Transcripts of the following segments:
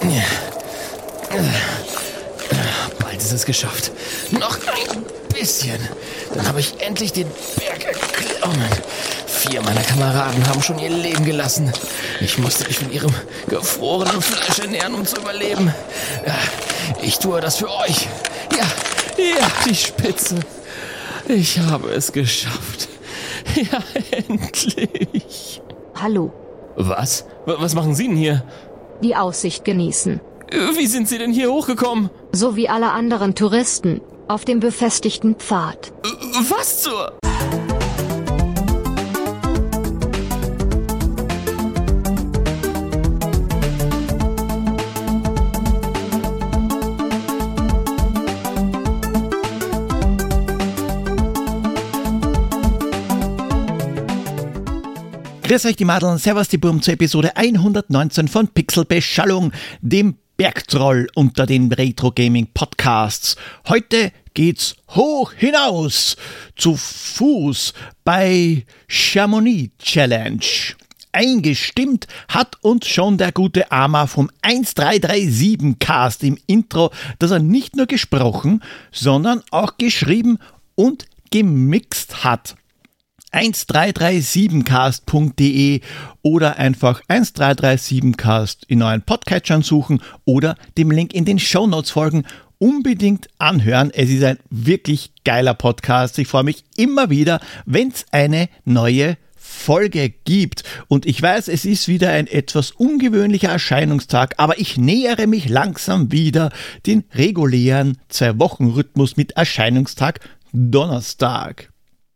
Bald ist es geschafft. Noch ein bisschen. Dann habe ich endlich den Berg erklommen. 4 meiner Kameraden haben schon ihr Leben gelassen. Ich musste mich von ihrem gefrorenen Fleisch ernähren, um zu überleben. Ja, ich tue das für euch. Ja, die Spitze. Ich habe es geschafft. Ja, endlich. Hallo. Was? Was machen Sie denn hier? Die Aussicht genießen. Wie sind Sie denn hier hochgekommen? So wie alle anderen Touristen. Auf dem befestigten Pfad. Was zur... Grüß euch die Madeln, servus die Burm zur Episode 119 von Pixelbeschallung, dem Bergtroll unter den Retro-Gaming-Podcasts. Heute geht's hoch hinaus, zu Fuß bei Chamonix Challenge. Eingestimmt hat uns schon der gute Ama vom 1337cast im Intro, dass er nicht nur gesprochen, sondern auch geschrieben und gemixt hat. 1337cast.de oder einfach 1337cast in euren Podcatchern suchen oder dem Link in den Shownotes folgen. Unbedingt anhören. Es ist ein wirklich geiler Podcast. Ich freue mich immer wieder, wenn es eine neue Folge gibt. Und ich weiß, es ist wieder ein etwas ungewöhnlicher Erscheinungstag, aber ich nähere mich langsam wieder den regulären 2-Wochen-Rhythmus mit Erscheinungstag Donnerstag.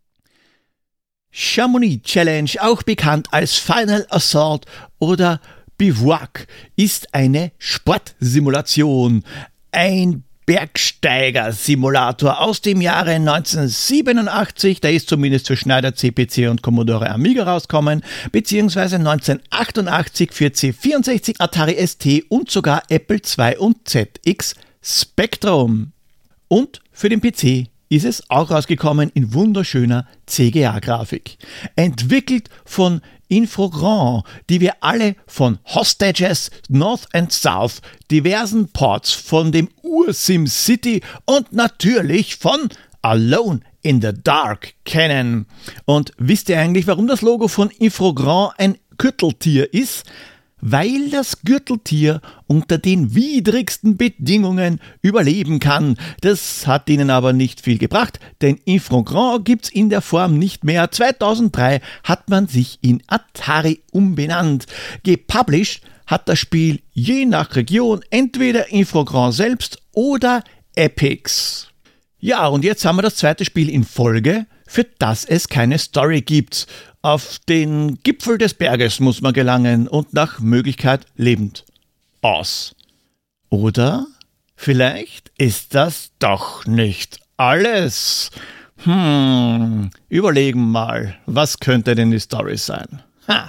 Chamonix Challenge, auch bekannt als Final Assault oder Bivouac, ist eine Sportsimulation, ein Bergsteiger-Simulator aus dem Jahre 1987, der ist zumindest für Schneider, CPC und Commodore Amiga rausgekommen, beziehungsweise 1988 für C64, Atari ST und sogar Apple II und ZX Spectrum. Und für den PC ist es auch rausgekommen in wunderschöner CGA-Grafik. Entwickelt von Infogrames, die wir alle von Hostages, North and South, diversen Ports von dem Ur-SimCity und natürlich von Alone in the Dark kennen. Und wisst ihr eigentlich, warum das Logo von Infogrames ein Gürteltier ist? Weil das Gürteltier unter den widrigsten Bedingungen überleben kann. Das hat ihnen aber nicht viel gebracht, denn Infogrames gibt's in der Form nicht mehr. 2003 hat man sich in Atari umbenannt. Gepublished hat das Spiel je nach Region entweder Infogrames selbst oder Epix. Ja, und jetzt haben wir das zweite Spiel in Folge, für das es keine Story gibt. Auf den Gipfel des Berges muss man gelangen und nach Möglichkeit lebend aus. Oder vielleicht ist das doch nicht alles. Überlegen mal, was könnte denn die Story sein?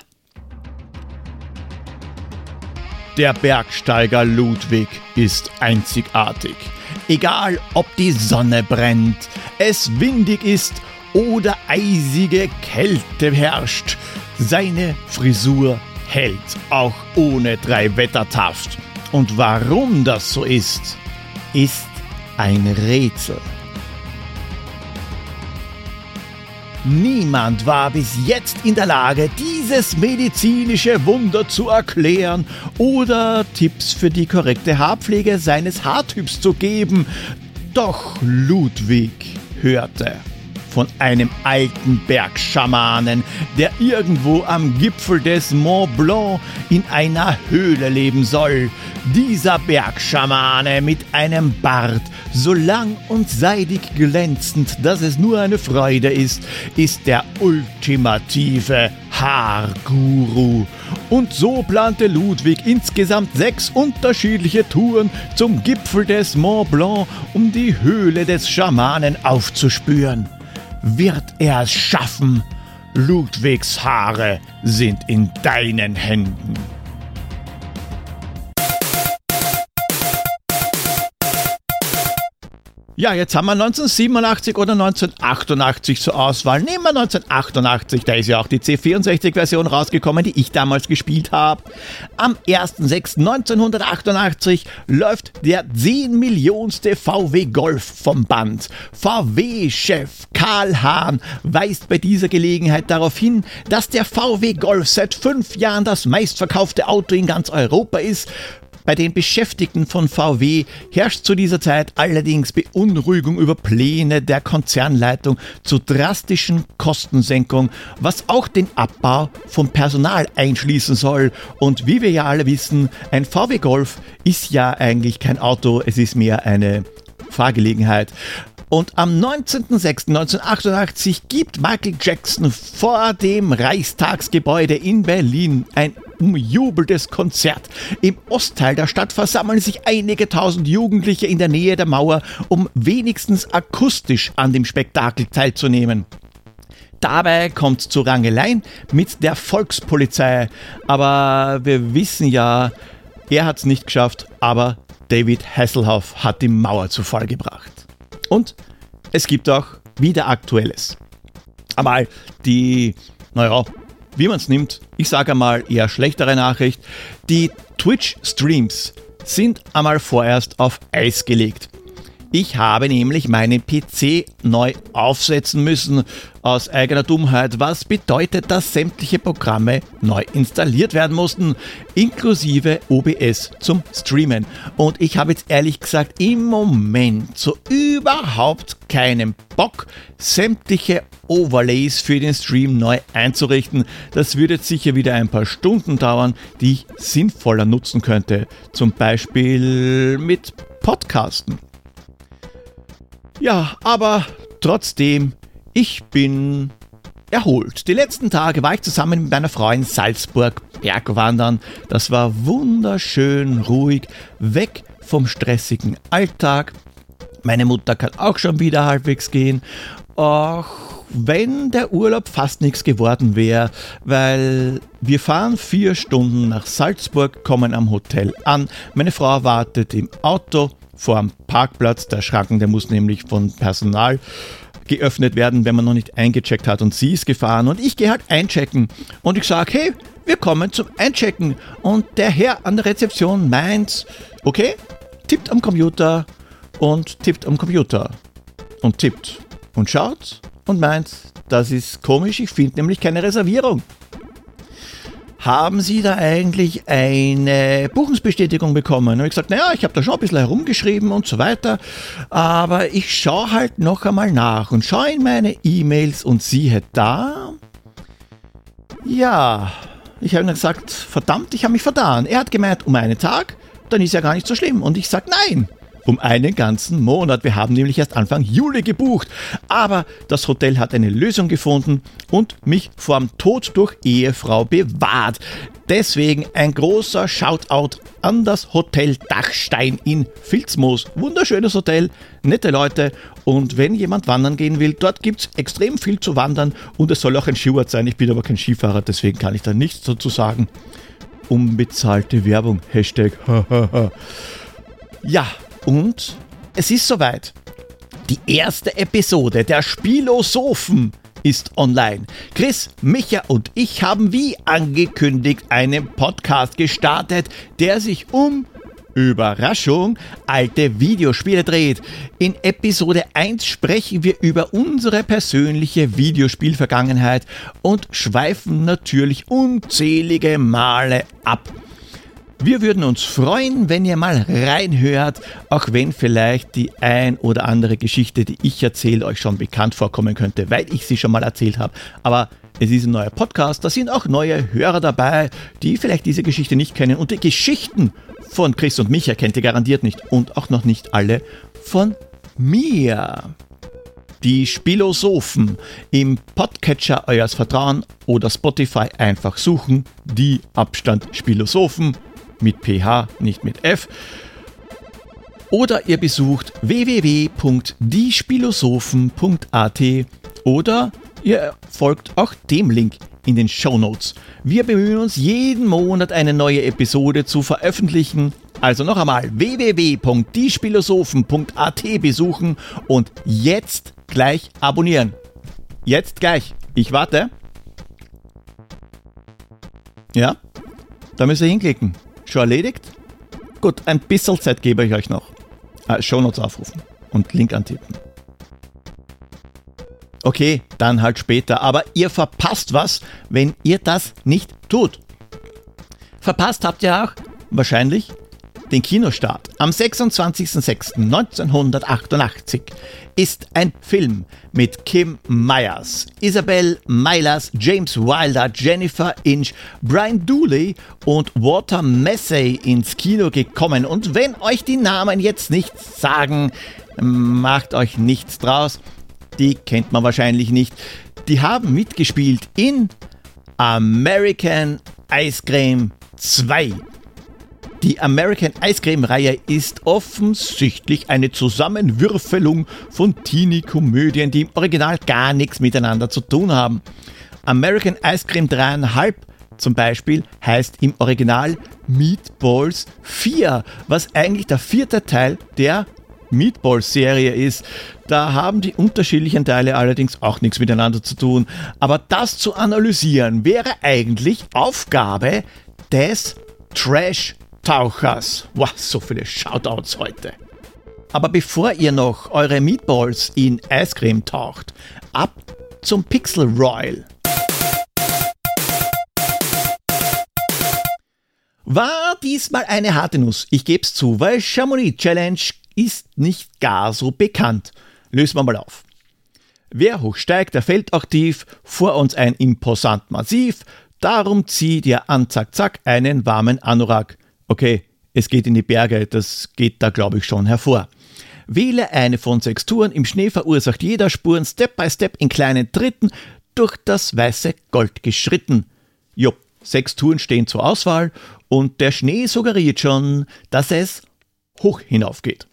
Der Bergsteiger Ludwig ist einzigartig. Egal, ob die Sonne brennt, es windig ist oder eisige Kälte herrscht. Seine Frisur hält auch ohne 3 Wettertaft. Und warum das so ist ein Rätsel. Niemand war bis jetzt in der Lage, dieses medizinische Wunder zu erklären oder Tipps für die korrekte Haarpflege seines Haartyps zu geben. Doch Ludwig hörte von einem alten Bergschamanen, der irgendwo am Gipfel des Mont Blanc in einer Höhle leben soll. Dieser Bergschamane mit einem Bart, so lang und seidig glänzend, dass es nur eine Freude ist der ultimative Haarguru. Und so plante Ludwig insgesamt 6 unterschiedliche Touren zum Gipfel des Mont Blanc, um die Höhle des Schamanen aufzuspüren. Wird er es schaffen? Ludwigs Haare sind in deinen Händen. Ja, jetzt haben wir 1987 oder 1988 zur Auswahl. Nehmen wir 1988, da ist ja auch die C64-Version rausgekommen, die ich damals gespielt habe. Am 1.6.1988 läuft der 10 Millionste VW Golf vom Band. VW-Chef Karl Hahn weist bei dieser Gelegenheit darauf hin, dass der VW Golf seit 5 Jahren das meistverkaufte Auto in ganz Europa ist. Bei den Beschäftigten von VW herrscht zu dieser Zeit allerdings Beunruhigung über Pläne der Konzernleitung zur drastischen Kostensenkung, was auch den Abbau von Personal einschließen soll. Und wie wir ja alle wissen, ein VW Golf ist ja eigentlich kein Auto, es ist mehr eine Fahrgelegenheit. Und am 19.06.1988 gibt Michael Jackson vor dem Reichstagsgebäude in Berlin ein umjubeltes Konzert. Im Ostteil der Stadt versammeln sich einige tausend Jugendliche in der Nähe der Mauer, um wenigstens akustisch an dem Spektakel teilzunehmen. Dabei kommt es zu Rangeleien mit der Volkspolizei. Aber wir wissen ja, er hat es nicht geschafft, aber David Hasselhoff hat die Mauer zu Fall gebracht. Und es gibt auch wieder Aktuelles. Aber die, wie man es nimmt, ich sage einmal eher schlechtere Nachricht, die Twitch-Streams sind einmal vorerst auf Eis gelegt. Ich habe nämlich meinen PC neu aufsetzen müssen, aus eigener Dummheit, was bedeutet, dass sämtliche Programme neu installiert werden mussten, inklusive OBS zum Streamen. Und ich habe jetzt ehrlich gesagt im Moment so überhaupt keinen Bock, sämtliche Overlays für den Stream neu einzurichten. Das würde jetzt sicher wieder ein paar Stunden dauern, die ich sinnvoller nutzen könnte. Zum Beispiel mit Podcasten. Ja, aber trotzdem, ich bin erholt. Die letzten Tage war ich zusammen mit meiner Frau in Salzburg Bergwandern. Das war wunderschön ruhig, weg vom stressigen Alltag. Meine Mutter kann auch schon wieder halbwegs gehen. Auch wenn der Urlaub fast nichts geworden wäre, weil wir fahren 4 Stunden nach Salzburg, kommen am Hotel an. Meine Frau wartet im Auto vor dem Parkplatz. Der Schranken, der muss nämlich von Personal geöffnet werden, wenn man noch nicht eingecheckt hat, und sie ist gefahren und ich gehe halt einchecken und ich sage, hey, wir kommen zum Einchecken, und der Herr an der Rezeption meint, okay, tippt am Computer und tippt am Computer und tippt und schaut und meint, das ist komisch, ich finde nämlich keine Reservierung. Haben Sie da eigentlich eine Buchungsbestätigung bekommen? Und ich gesagt, naja, ich habe da schon ein bisschen herumgeschrieben und so weiter, aber ich schaue halt noch einmal nach und schaue in meine E-Mails und siehe da, ja, ich habe ihm gesagt, verdammt, ich habe mich vertan. Er hat gemeint, um einen Tag, dann ist ja gar nicht so schlimm. Und ich sage, nein, um einen ganzen Monat. Wir haben nämlich erst Anfang Juli gebucht. Aber das Hotel hat eine Lösung gefunden und mich vorm Tod durch Ehefrau bewahrt. Deswegen ein großer Shoutout an das Hotel Dachstein in Vilsmoos. Wunderschönes Hotel, nette Leute, und wenn jemand wandern gehen will, dort gibt es extrem viel zu wandern und es soll auch ein Skiort sein. Ich bin aber kein Skifahrer, deswegen kann ich da nichts dazu sagen. Unbezahlte Werbung, Hashtag. Ja, und es ist soweit. Die erste Episode der Spielosophen ist online. Chris, Micha und ich haben wie angekündigt einen Podcast gestartet, der sich um, Überraschung, alte Videospiele dreht. In Episode 1 sprechen wir über unsere persönliche Videospielvergangenheit und schweifen natürlich unzählige Male ab. Wir würden uns freuen, wenn ihr mal reinhört, auch wenn vielleicht die ein oder andere Geschichte, die ich erzähle, euch schon bekannt vorkommen könnte, weil ich sie schon mal erzählt habe. Aber es ist ein neuer Podcast, da sind auch neue Hörer dabei, die vielleicht diese Geschichte nicht kennen. Und die Geschichten von Chris und Micha kennt ihr garantiert nicht und auch noch nicht alle von mir. Die Spielosophen im Podcatcher eures Vertrauens oder Spotify einfach suchen, die Abstand Spielosophen. Mit PH, nicht mit F. Oder ihr besucht www.diespielosophen.at oder ihr folgt auch dem Link in den Shownotes. Wir bemühen uns jeden Monat eine neue Episode zu veröffentlichen. Also noch einmal www.diephilosophen.at besuchen und jetzt gleich abonnieren. Jetzt gleich. Ich warte. Ja, da müsst ihr hinklicken. Schon erledigt? Gut, ein bisschen Zeit gebe ich euch noch. Shownotes aufrufen und Link antippen. Okay, dann halt später, aber ihr verpasst was, wenn ihr das nicht tut. Verpasst habt ihr auch wahrscheinlich den Kinostart. Am 26.06.1988 ist ein Film mit Kim Myers, Isabel Myers, James Wilder, Jennifer Inch, Brian Dooley und Walter Massey ins Kino gekommen. Und wenn euch die Namen jetzt nichts sagen, macht euch nichts draus. Die kennt man wahrscheinlich nicht. Die haben mitgespielt in American Ice Cream 2. Die American Ice Cream Reihe ist offensichtlich eine Zusammenwürfelung von Teenie-Komödien, die im Original gar nichts miteinander zu tun haben. American Ice Cream 3,5 zum Beispiel heißt im Original Meatballs 4, was eigentlich der 4. Teil der Meatballs-Serie ist. Da haben die unterschiedlichen Teile allerdings auch nichts miteinander zu tun. Aber das zu analysieren wäre eigentlich Aufgabe des Trash-Tauchers. Wow, so viele Shoutouts heute. Aber bevor ihr noch eure Meatballs in Eiscreme taucht, ab zum Pixel Royal. War diesmal eine harte Nuss, ich geb's zu, weil Chamonix Challenge ist nicht gar so bekannt. Lösen wir mal auf. Wer hoch steigt, der fällt auch tief, vor uns ein imposant Massiv, darum zieh dir an zack zack einen warmen Anorak. Okay, es geht in die Berge, das geht da glaube ich schon hervor. Wähle eine von 6 Touren, im Schnee verursacht jeder Spuren, Step by Step in kleinen Tritten, durch das weiße Gold geschritten. Jo, 6 Touren stehen zur Auswahl und der Schnee suggeriert schon, dass es hoch hinauf geht.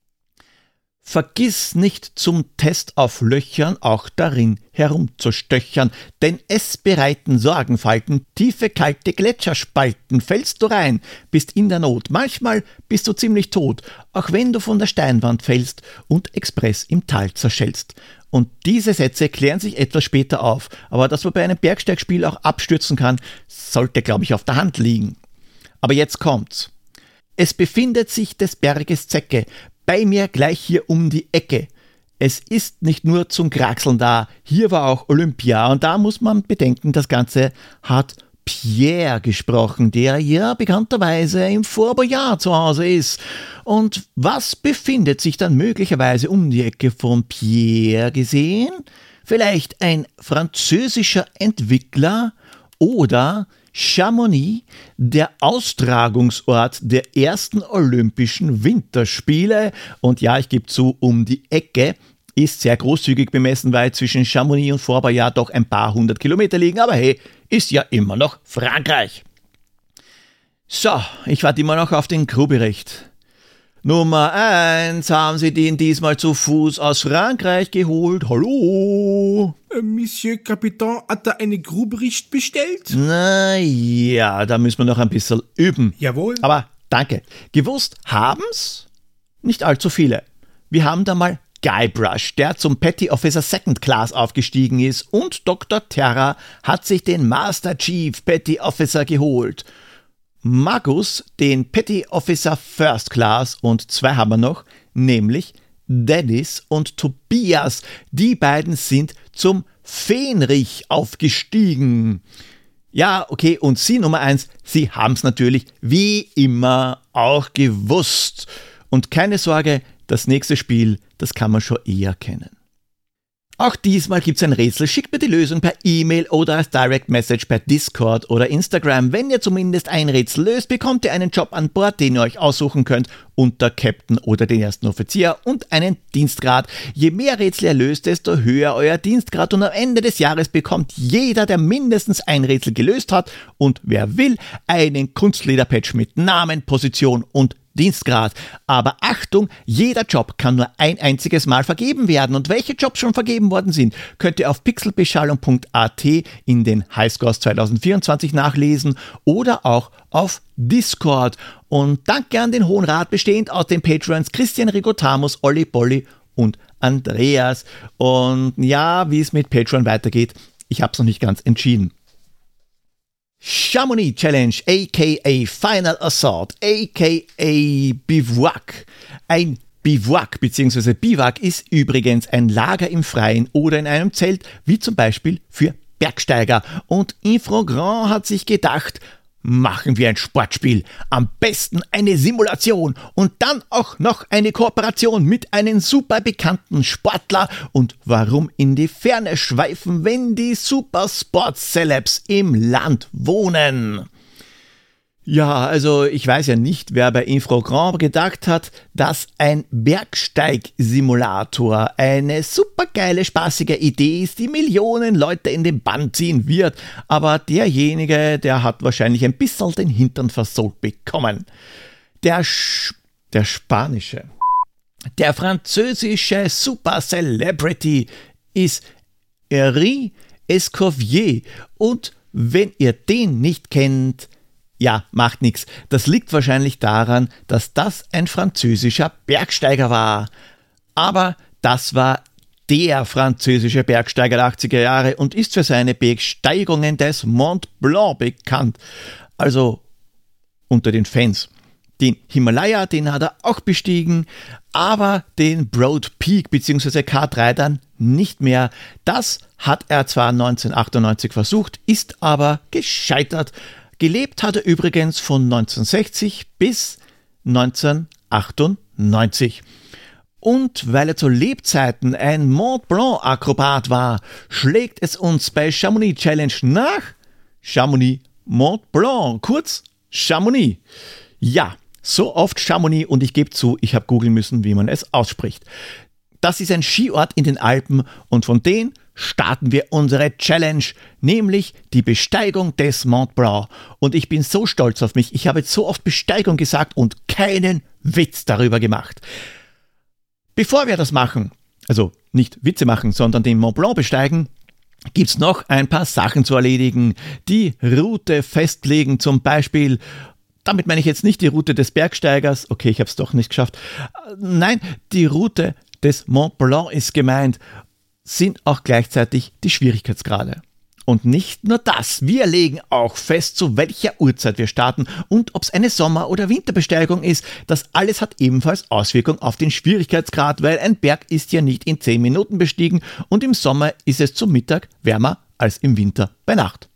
Vergiss nicht zum Test auf Löchern auch darin herumzustöchern, denn es bereiten Sorgenfalten, tiefe kalte Gletscherspalten, fällst du rein, bist in der Not, manchmal bist du ziemlich tot, auch wenn du von der Steinwand fällst und express im Tal zerschellst. Und diese Sätze klären sich etwas später auf, aber dass man bei einem Bergsteigspiel auch abstürzen kann, sollte glaube ich auf der Hand liegen. Aber jetzt kommt's. Es befindet sich des Berges Zecke, bei mir gleich hier um die Ecke. Es ist nicht nur zum Kraxeln da, hier war auch Olympia und da muss man bedenken, das Ganze hat Pierre gesprochen, der ja bekannterweise im Vorjahr zu Hause ist. Und was befindet sich dann möglicherweise um die Ecke von Pierre gesehen? Vielleicht ein französischer Entwickler oder Chamonix, der Austragungsort der ersten Olympischen Winterspiele. Und ja, ich gebe zu, um die Ecke ist sehr großzügig bemessen, weil zwischen Chamonix und Vorjahr doch ein paar 100 Kilometer liegen. Aber hey, ist ja immer noch Frankreich. So, ich warte immer noch auf den Crewbericht. Nummer 1, haben Sie den diesmal zu Fuß aus Frankreich geholt? Hallo? Monsieur Capitaine, hat er einen Crewbericht bestellt? Na ja, da müssen wir noch ein bisschen üben. Jawohl. Aber danke. Gewusst haben's? Nicht allzu viele. Wir haben da mal Guybrush, der zum Petty Officer Second Class aufgestiegen ist, und Dr. Terra hat sich den Master Chief Petty Officer geholt. Magus den Petty Officer First Class und 2 haben wir noch, nämlich Dennis und Tobias. Die beiden sind zum Fähnrich aufgestiegen. Ja, okay, und Sie Nummer 1, Sie haben's natürlich wie immer auch gewusst. Und keine Sorge, das nächste Spiel, das kann man schon eher kennen. Auch diesmal gibt's ein Rätsel. Schickt mir die Lösung per E-Mail oder als Direct Message per Discord oder Instagram. Wenn ihr zumindest ein Rätsel löst, bekommt ihr einen Job an Bord, den ihr euch aussuchen könnt, unter Captain oder den ersten Offizier und einen Dienstgrad. Je mehr Rätsel ihr löst, desto höher euer Dienstgrad, und am Ende des Jahres bekommt jeder, der mindestens ein Rätsel gelöst hat und wer will, einen Kunstlederpatch mit Namen, Position und Dienstgrad. Aber Achtung, jeder Job kann nur ein einziges Mal vergeben werden. Und welche Jobs schon vergeben worden sind, könnt ihr auf pixelbeschallung.at in den Highscores 2024 nachlesen oder auch auf Discord. Und danke an den Hohen Rat, bestehend aus den Patrons Christian Rigotamus, Olli Bolli und Andreas. Und ja, wie es mit Patreon weitergeht, ich habe es noch nicht ganz entschieden. Chamonix Challenge, aka Final Assault, aka Bivouac. Ein Bivouac bzw. Biwak ist übrigens ein Lager im Freien oder in einem Zelt, wie zum Beispiel für Bergsteiger. Und Infragrand hat sich gedacht, machen wir ein Sportspiel, am besten eine Simulation und dann auch noch eine Kooperation mit einem super bekannten Sportler. Und warum in die Ferne schweifen, wenn die Supersports-Celebs im Land wohnen? Ja, also ich weiß ja nicht, wer bei Infragrand gedacht hat, dass ein Bergsteig-Simulator eine supergeile, spaßige Idee ist, die Millionen Leute in den Bann ziehen wird. Aber derjenige, der hat wahrscheinlich ein bisschen den Hintern versohlt bekommen. Der französische Super-Celebrity ist Henri Escoffier. Und wenn ihr den nicht kennt, ja, macht nichts. Das liegt wahrscheinlich daran, dass das ein französischer Bergsteiger war. Aber das war der französische Bergsteiger der 80er Jahre und ist für seine Besteigungen des Mont Blanc bekannt. Also unter den Fans. Den Himalaya, den hat er auch bestiegen, aber den Broad Peak bzw. K3 dann nicht mehr. Das hat er zwar 1998 versucht, ist aber gescheitert. Gelebt hat er übrigens von 1960 bis 1998. Und weil er zu Lebzeiten ein Mont Blanc-Akrobat war, schlägt es uns bei Chamonix Challenge nach Chamonix Mont Blanc, kurz Chamonix. Ja, so oft Chamonix und ich gebe zu, ich habe googeln müssen, wie man es ausspricht. Das ist ein Skiort in den Alpen und von denen starten wir unsere Challenge, nämlich die Besteigung des Mont Blanc. Und ich bin so stolz auf mich, ich habe jetzt so oft Besteigung gesagt und keinen Witz darüber gemacht. Bevor wir das machen, also nicht Witze machen, sondern den Mont Blanc besteigen, gibt es noch ein paar Sachen zu erledigen. Die Route festlegen zum Beispiel. Damit meine ich jetzt nicht die Route des Bergsteigers. Okay, ich habe es doch nicht geschafft. Nein, die Route des Mont Blanc ist gemeint, sind auch gleichzeitig die Schwierigkeitsgrade. Und nicht nur das, wir legen auch fest, zu welcher Uhrzeit wir starten und ob es eine Sommer- oder Winterbesteigung ist. Das alles hat ebenfalls Auswirkungen auf den Schwierigkeitsgrad, weil ein Berg ist ja nicht in 10 Minuten bestiegen und im Sommer ist es zum Mittag wärmer als im Winter bei Nacht.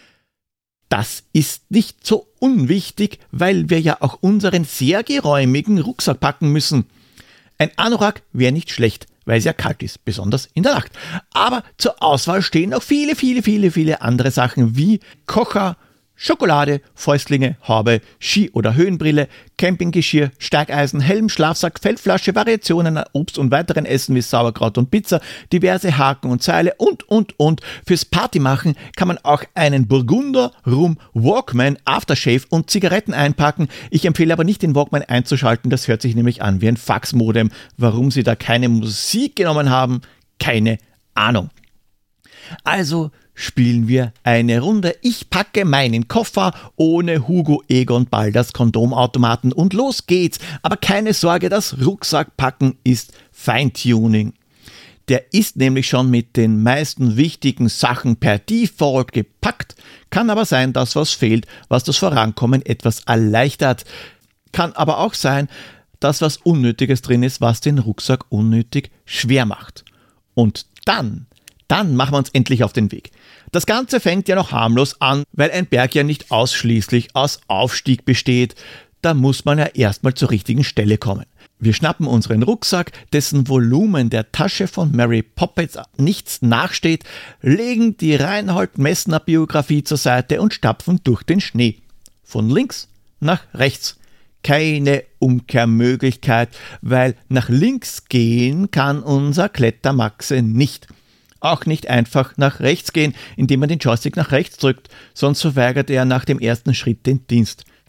Das ist nicht so unwichtig, weil wir ja auch unseren sehr geräumigen Rucksack packen müssen. Ein Anorak wäre nicht schlecht, weil es ja kalt ist, besonders in der Nacht. Aber zur Auswahl stehen noch viele andere Sachen wie Kocher, Schokolade, Fäustlinge, Haube, Ski- oder Höhenbrille, Campinggeschirr, Steigeisen, Helm, Schlafsack, Feldflasche, Variationen an Obst und weiteren Essen wie Sauerkraut und Pizza, diverse Haken und Seile und. Fürs Partymachen kann man auch einen Burgunder, Rum, Walkman, Aftershave und Zigaretten einpacken. Ich empfehle aber nicht, den Walkman einzuschalten, das hört sich nämlich an wie ein Faxmodem. Warum sie da keine Musik genommen haben, keine Ahnung. Also spielen wir eine Runde. Ich packe meinen Koffer ohne Hugo Egon Balders Kondomautomaten und los geht's. Aber keine Sorge, das Rucksackpacken ist Feintuning. Der ist nämlich schon mit den meisten wichtigen Sachen per Default gepackt. Kann aber sein, dass was fehlt, was das Vorankommen etwas erleichtert. Kann aber auch sein, dass was Unnötiges drin ist, was den Rucksack unnötig schwer macht. Und dann machen wir uns endlich auf den Weg. Das Ganze fängt ja noch harmlos an, weil ein Berg ja nicht ausschließlich aus Aufstieg besteht. Da muss man ja erstmal zur richtigen Stelle kommen. Wir schnappen unseren Rucksack, dessen Volumen der Tasche von Mary Poppins nichts nachsteht, legen die Reinhold-Messner-Biografie zur Seite und stapfen durch den Schnee. Von links nach rechts. Keine Umkehrmöglichkeit, weil nach links gehen kann unser Klettermaxe nicht. Auch nicht einfach nach rechts gehen, indem man den Joystick nach rechts drückt, sonst verweigert er nach dem ersten Schritt den Dienst.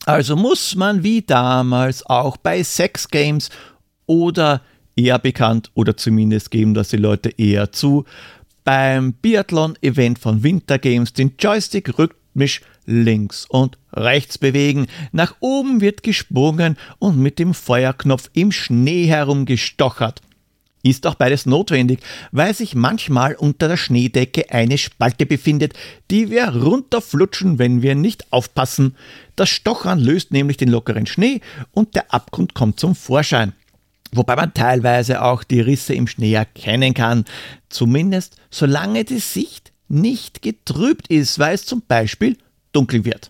Also muss man wie damals auch bei Sex Games oder eher bekannt oder zumindest geben das die Leute eher zu, beim Biathlon-Event von Winter Games den Joystick rhythmisch links und rechts bewegen. Nach oben wird gesprungen und mit dem Feuerknopf im Schnee herumgestochert. Ist auch beides notwendig, weil sich manchmal unter der Schneedecke eine Spalte befindet, die wir runterflutschen, wenn wir nicht aufpassen. Das Stochern löst nämlich den lockeren Schnee und der Abgrund kommt zum Vorschein. Wobei man teilweise auch die Risse im Schnee erkennen kann, zumindest solange die Sicht nicht getrübt ist, weil es zum Beispiel dunkel wird.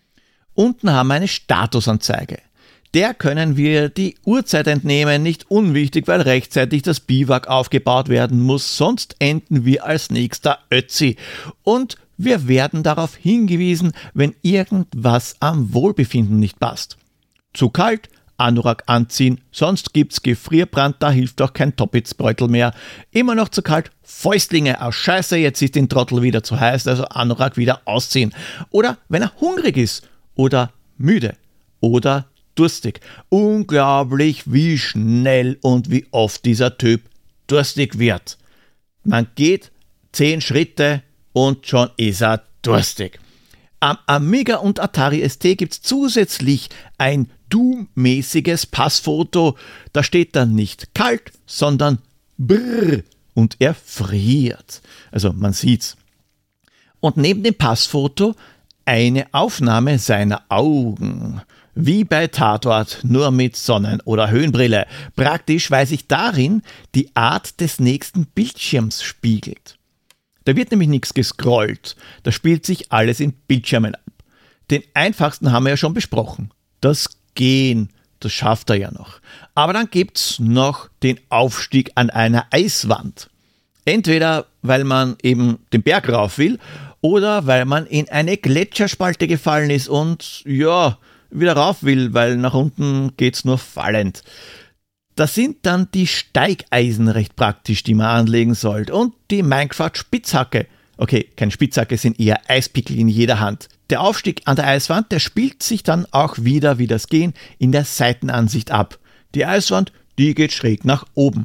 Unten haben wir eine Statusanzeige. Der können wir die Uhrzeit entnehmen, nicht unwichtig, weil rechtzeitig das Biwak aufgebaut werden muss, sonst enden wir als nächster Ötzi. Und wir werden darauf hingewiesen, wenn irgendwas am Wohlbefinden nicht passt. Zu kalt, Anorak anziehen, sonst gibt's Gefrierbrand, da hilft auch kein Toppitsbeutel mehr. Immer noch zu kalt, Fäustlinge, aus Scheiße, jetzt ist den Trottel wieder zu heiß, also Anorak wieder ausziehen. Oder wenn er hungrig ist oder müde oder durstig. Unglaublich, wie schnell und wie oft dieser Typ durstig wird. Man geht 10 Schritte und schon ist er durstig. Am Amiga und Atari ST gibt es zusätzlich ein Doom-mäßiges Passfoto. Da steht dann nicht kalt, sondern brrr und er friert. Also man sieht's. Und neben dem Passfoto eine Aufnahme seiner Augen. Wie bei Tatort, nur mit Sonnen- oder Höhenbrille. Praktisch, weil sich darin die Art des nächsten Bildschirms spiegelt. Da wird nämlich nichts gescrollt, da spielt sich alles in Bildschirmen ab. Den einfachsten haben wir ja schon besprochen. Das Gehen, das schafft er ja noch. Aber dann gibt's noch den Aufstieg an einer Eiswand. Entweder, weil man eben den Berg rauf will oder weil man in eine Gletscherspalte gefallen ist und, ja, wieder rauf will, weil nach unten geht's nur fallend. Das sind dann die Steigeisen recht praktisch, die man anlegen sollte. Und die Minecraft-Spitzhacke. Okay, keine Spitzhacke, sind eher Eispickel in jeder Hand. Der Aufstieg an der Eiswand, der spielt sich dann auch wieder, wie das Gehen, in der Seitenansicht ab. Die Eiswand, die geht schräg nach oben.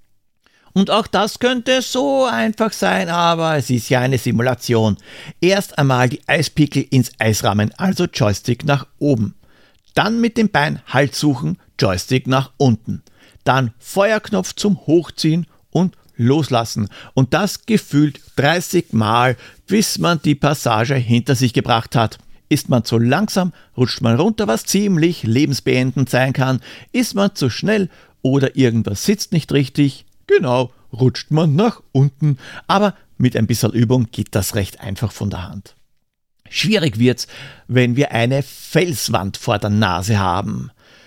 Und auch das könnte so einfach sein, aber es ist ja eine Simulation. Erst einmal die Eispickel ins Eis rammen, also Joystick nach oben. Dann mit dem Bein Halt suchen, Joystick nach unten. Dann Feuerknopf zum Hochziehen und loslassen. Und das gefühlt 30 Mal, bis man die Passage hinter sich gebracht hat. Ist man zu langsam, rutscht man runter, was ziemlich lebensbeendend sein kann. Ist man zu schnell oder irgendwas sitzt nicht richtig, genau, rutscht man nach unten. Aber mit ein bisschen Übung geht das recht einfach von der Hand. Schwierig wird's, wenn wir eine Felswand vor der Nase haben.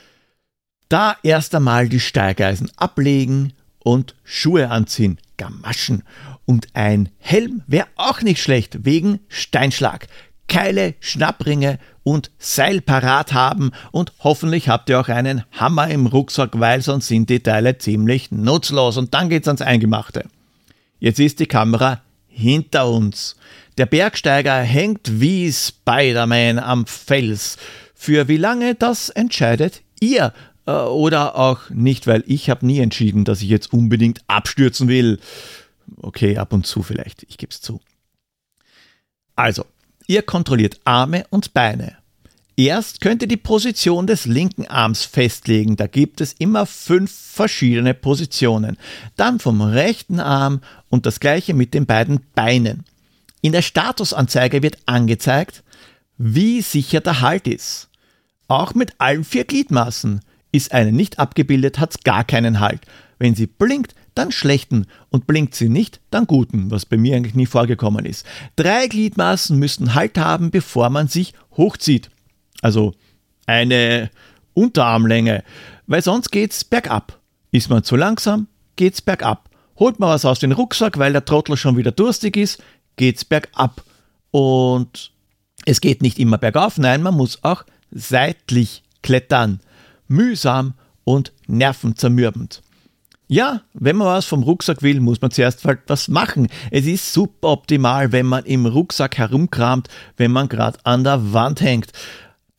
Da erst einmal die Steigeisen ablegen und Schuhe anziehen, Gamaschen. Und ein Helm wäre auch nicht schlecht, wegen Steinschlag. Keile, Schnappringe und Seil parat haben und hoffentlich habt ihr auch einen Hammer im Rucksack, weil sonst sind die Teile ziemlich nutzlos und dann geht's ans Eingemachte. Jetzt ist die Kamera hinter uns. Der Bergsteiger hängt wie Spider-Man am Fels. Für wie lange, das entscheidet ihr. Oder auch nicht, weil ich habe nie entschieden, dass ich jetzt unbedingt abstürzen will. Okay, ab und zu vielleicht, ich gebe es zu. Also, ihr kontrolliert Arme und Beine. Erst könnt ihr die Position des linken Arms festlegen. Da gibt es immer 5 verschiedene Positionen. Dann vom rechten Arm und das gleiche mit den beiden Beinen. In der Statusanzeige wird angezeigt, wie sicher der Halt ist. Auch mit allen 4 Gliedmaßen. Ist eine nicht abgebildet, hat es gar keinen Halt. Wenn sie blinkt, dann schlechten und blinkt sie nicht, dann guten, was bei mir eigentlich nie vorgekommen ist. 3 Gliedmaßen müssen Halt haben, bevor man sich hochzieht. Also eine Unterarmlänge, weil sonst geht's bergab. Ist man zu langsam, geht's bergab. Holt man was aus dem Rucksack, weil der Trottel schon wieder durstig ist, geht's bergab. Und es geht nicht immer bergauf, nein, man muss auch seitlich klettern. Mühsam und nervenzermürbend. Ja, wenn man was vom Rucksack will, muss man zuerst halt was machen. Es ist super optimal, wenn man im Rucksack herumkramt, wenn man gerade an der Wand hängt.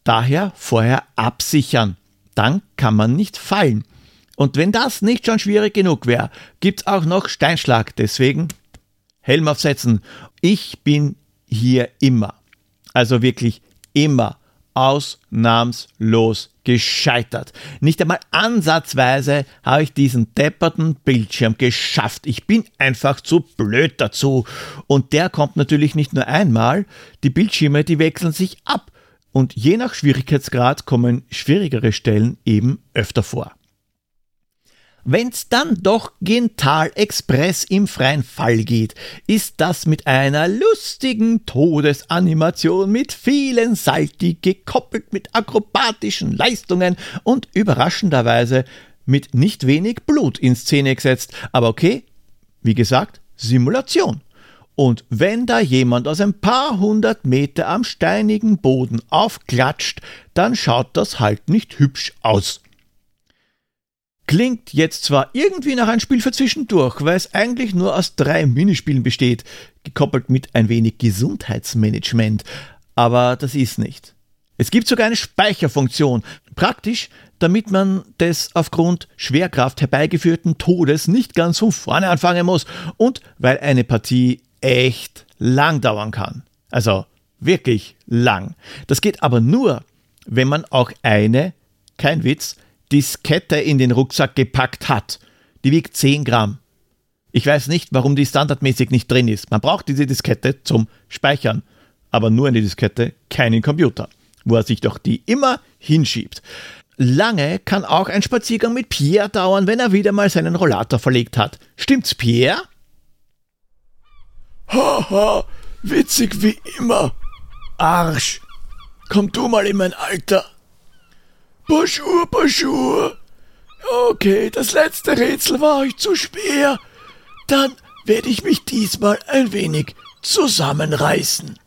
Daher vorher absichern. Dann kann man nicht fallen. Und wenn das nicht schon schwierig genug wäre, gibt's auch noch Steinschlag. Deswegen Helm aufsetzen. Ich bin hier immer, also wirklich immer, ausnahmslos gescheitert. Nicht einmal ansatzweise habe ich diesen depperten Bildschirm geschafft. Ich bin einfach zu blöd dazu. Und der kommt natürlich nicht nur einmal. Die Bildschirme, die wechseln sich ab. Und je nach Schwierigkeitsgrad kommen schwierigere Stellen eben öfter vor. Wenn's dann doch Gental Express im freien Fall geht, ist das mit einer lustigen Todesanimation mit vielen Salti gekoppelt mit akrobatischen Leistungen und überraschenderweise mit nicht wenig Blut in Szene gesetzt. Aber okay, wie gesagt, Simulation. Und wenn da jemand aus ein paar hundert Meter am steinigen Boden aufklatscht, dann schaut das halt nicht hübsch aus. Klingt jetzt zwar irgendwie nach einem Spiel für zwischendurch, weil es eigentlich nur aus 3 Minispielen besteht, gekoppelt mit ein wenig Gesundheitsmanagement, aber das ist nicht. Es gibt sogar eine Speicherfunktion, praktisch, damit man des aufgrund Schwerkraft herbeigeführten Todes nicht ganz von vorne anfangen muss und weil eine Partie echt lang dauern kann. Also wirklich lang. Das geht aber nur, wenn man auch eine, kein Witz, Diskette in den Rucksack gepackt hat. Die wiegt 10 Gramm. Ich weiß nicht, warum die standardmäßig nicht drin ist. Man braucht diese Diskette zum Speichern, aber nur eine Diskette, keinen Computer, wo er sich doch die immer hinschiebt. Lange kann auch ein Spaziergang mit Pierre dauern, wenn er wieder mal seinen Rollator verlegt hat. Stimmt's, Pierre? Haha, witzig wie immer. Arsch, komm du mal in mein Alter. Bonjour. Okay, das letzte Rätsel war euch zu schwer. Dann werde ich mich diesmal ein wenig zusammenreißen.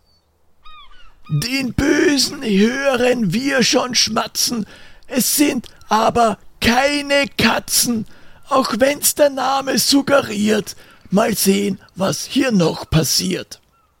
Den Bösen hören wir schon schmatzen. Es sind aber keine Katzen, auch wenn's der Name suggeriert. Mal sehen, was hier noch passiert.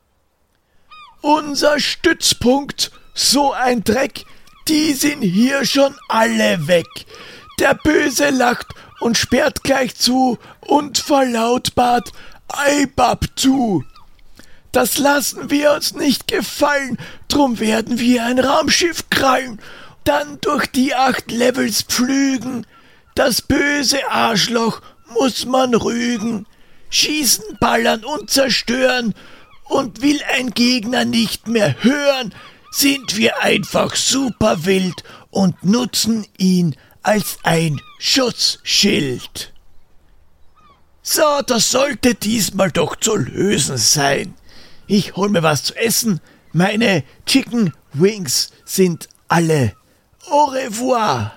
Unser Stützpunkt, so ein Dreck, die sind hier schon alle weg. Der Böse lacht und sperrt gleich zu und verlautbart Eibab-tu. Das lassen wir uns nicht gefallen, drum werden wir ein Raumschiff krallen, dann durch die 8 Levels pflügen. Das böse Arschloch muss man rügen, schießen, ballern und zerstören, und will ein Gegner nicht mehr hören, sind wir einfach super wild und nutzen ihn als ein Schutzschild. So, das sollte diesmal doch zu lösen sein. Ich hol mir was zu essen. Meine Chicken Wings sind alle. Au revoir.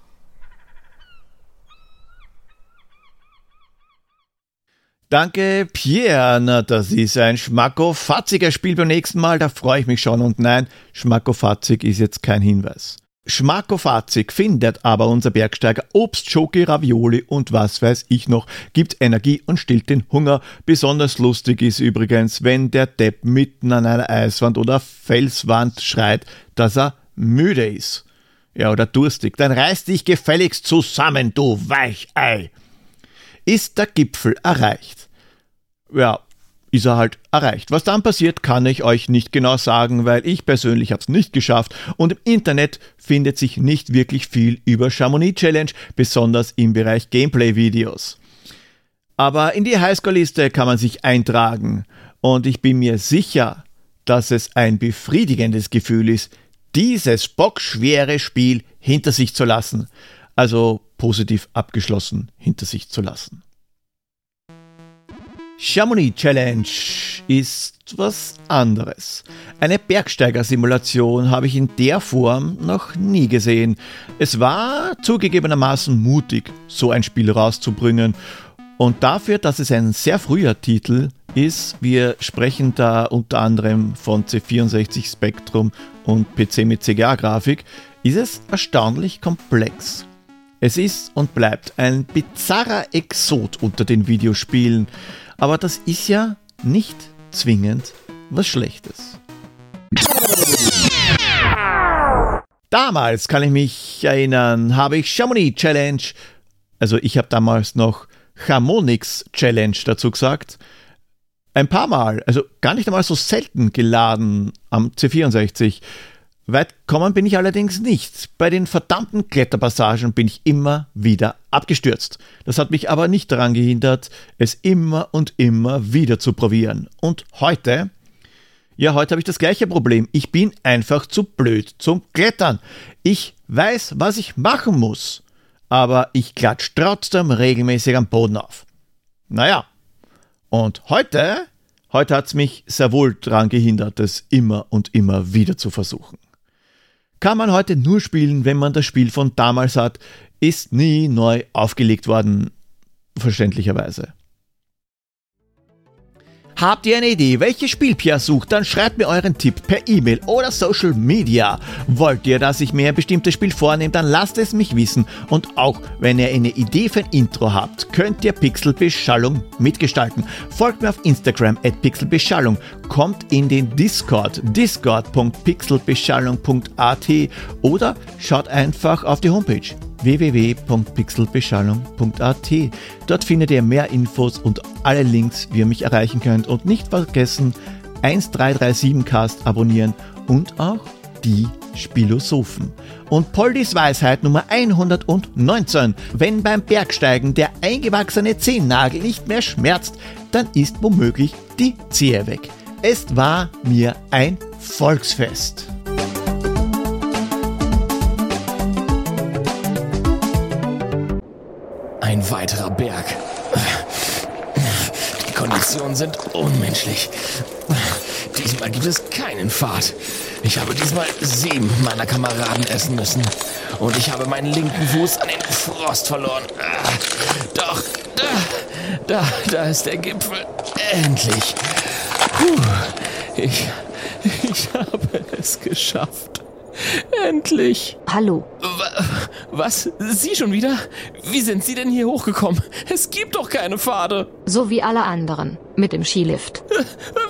Danke, Pierre. Na, das ist ein schmackofatziger Spiel beim nächsten Mal. Da freue ich mich schon. Und nein, schmackofatzig ist jetzt kein Hinweis. Schmackofatzig findet aber unser Bergsteiger Obst, Schoki, Ravioli und was weiß ich noch. Gibt Energie und stillt den Hunger. Besonders lustig ist übrigens, wenn der Depp mitten an einer Eiswand oder Felswand schreit, dass er müde ist. Ja, oder durstig. Dann reiß dich gefälligst zusammen, du Weichei. Ist der Gipfel erreicht? Ja, ist er halt erreicht. Was dann passiert, kann ich euch nicht genau sagen, weil ich persönlich habe es nicht geschafft und im Internet findet sich nicht wirklich viel über Chamonix Challenge, besonders im Bereich Gameplay-Videos. Aber in die Highscore-Liste kann man sich eintragen und ich bin mir sicher, dass es ein befriedigendes Gefühl ist, dieses bockschwere Spiel hinter sich zu lassen. Also positiv abgeschlossen hinter sich zu lassen. Chamonix Challenge ist was anderes. Eine Bergsteigersimulation habe ich in der Form noch nie gesehen. Es war zugegebenermaßen mutig, so ein Spiel rauszubringen. Und dafür, dass es ein sehr früher Titel ist, wir sprechen da unter anderem von C64 Spectrum und PC mit CGA-Grafik, ist es erstaunlich komplex. Es ist und bleibt ein bizarrer Exot unter den Videospielen, aber das ist ja nicht zwingend was Schlechtes. Damals, kann ich mich erinnern, habe ich Chamonix Challenge, also ich habe damals noch Harmonix Challenge dazu gesagt, ein paar Mal, also gar nicht einmal so selten geladen am C64. Weit kommen bin ich allerdings nicht. Bei den verdammten Kletterpassagen bin ich immer wieder abgestürzt. Das hat mich aber nicht daran gehindert, es immer und immer wieder zu probieren. Und heute? Ja, heute habe ich das gleiche Problem. Ich bin einfach zu blöd zum Klettern. Ich weiß, was ich machen muss, aber ich klatsche trotzdem regelmäßig am Boden auf. Naja, und heute hat es mich sehr wohl daran gehindert, es immer und immer wieder zu versuchen. Kann man heute nur spielen, wenn man das Spiel von damals hat, ist nie neu aufgelegt worden, verständlicherweise. Habt ihr eine Idee, welches Spiel Pierre sucht, dann schreibt mir euren Tipp per E-Mail oder Social Media. Wollt ihr, dass ich mir ein bestimmtes Spiel vornehme, dann lasst es mich wissen. Und auch wenn ihr eine Idee für ein Intro habt, könnt ihr Pixelbeschallung mitgestalten. Folgt mir auf Instagram @pixelbeschallung, kommt in den Discord, discord.pixelbeschallung.at oder schaut einfach auf die Homepage www.pixelbeschallung.at. Dort findet ihr mehr Infos und alle Links, wie ihr mich erreichen könnt. Und nicht vergessen, 1337cast abonnieren und auch die Spilosophen. Und Poldis Weisheit Nummer 119. Wenn beim Bergsteigen der eingewachsene Zehennagel nicht mehr schmerzt, dann ist womöglich die Zehe weg. Es war mir ein Volksfest. Ein weiterer Berg. Die Konditionen sind unmenschlich. Diesmal gibt es keinen Pfad. Ich habe diesmal 7 meiner Kameraden essen müssen. Und ich habe meinen linken Fuß an den Frost verloren. Doch, da ist der Gipfel. Endlich. Ich habe es geschafft. Endlich. Hallo. Was? Sie schon wieder? Wie sind Sie denn hier hochgekommen? Es gibt doch keine Pfade. So wie alle anderen. Mit dem Skilift.